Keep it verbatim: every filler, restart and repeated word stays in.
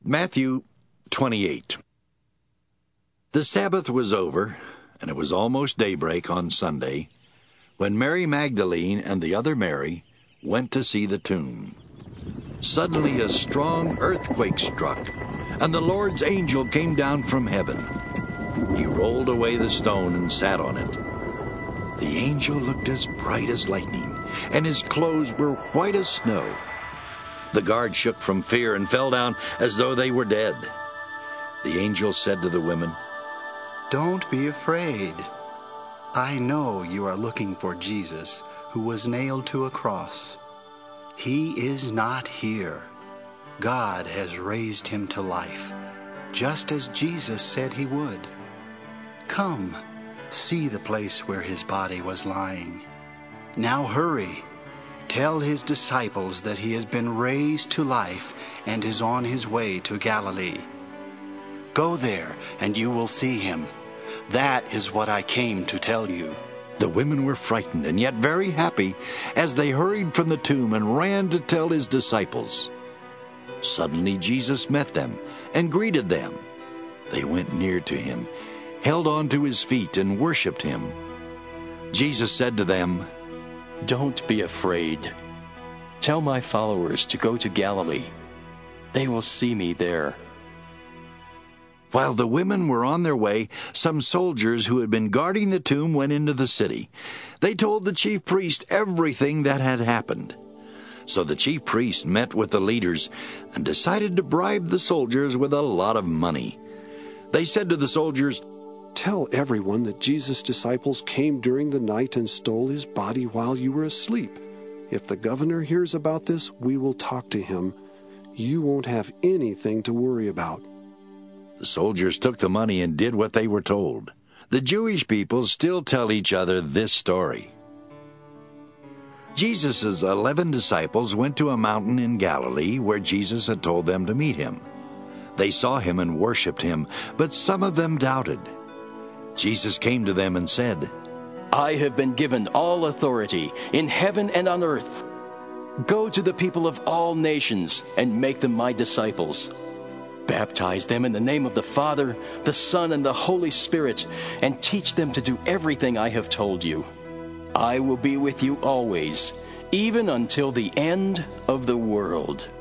Matthew twenty-eight. The Sabbath was over, and it was almost daybreak on Sunday, when Mary Magdalene and the other Mary went to see the tomb. Suddenly a strong earthquake struck, and the Lord's angel came down from heaven. He rolled away the stone and sat on it. The angel looked as bright as lightning, and his clothes were white as snow. The guards shook from fear and fell down as though they were dead. The angel said to the women, "Don't be afraid. I know you are looking for Jesus, who was nailed to a cross. He is not here. God has raised him to life, just as Jesus said he would. Come, see the place where his body was lying. Now hurry. Tell his disciples that he has been raised to life and is on his way to Galilee. Go there, and you will see him. That is what I came to tell you." The women were frightened and yet very happy as they hurried from the tomb and ran to tell his disciples. Suddenly Jesus met them and greeted them. They went near to him, held on to his feet, and worshipped him. Jesus said to them, "Don't be afraid. Tell my followers to go to Galilee. They will see me there." While the women were on their way, some soldiers who had been guarding the tomb went into the city. They told the chief priest everything that had happened. So the chief priest met with the leaders and decided to bribe the soldiers with a lot of money. They said to the soldiers, "Tell everyone that Jesus' disciples came during the night and stole his body while you were asleep. If the governor hears about this, we will talk to him. You won't have anything to worry about." The soldiers took the money and did what they were told. The Jewish people still tell each other this story. Jesus' eleven disciples went to a mountain in Galilee where Jesus had told them to meet him. They saw him and worshipped him, but some of them doubted. Jesus came to them and said, "I have been given all authority in heaven and on earth. Go to the people of all nations and make them my disciples. Baptize them in the name of the Father, the Son, and the Holy Spirit, and teach them to do everything I have told you. I will be with you always, even until the end of the world."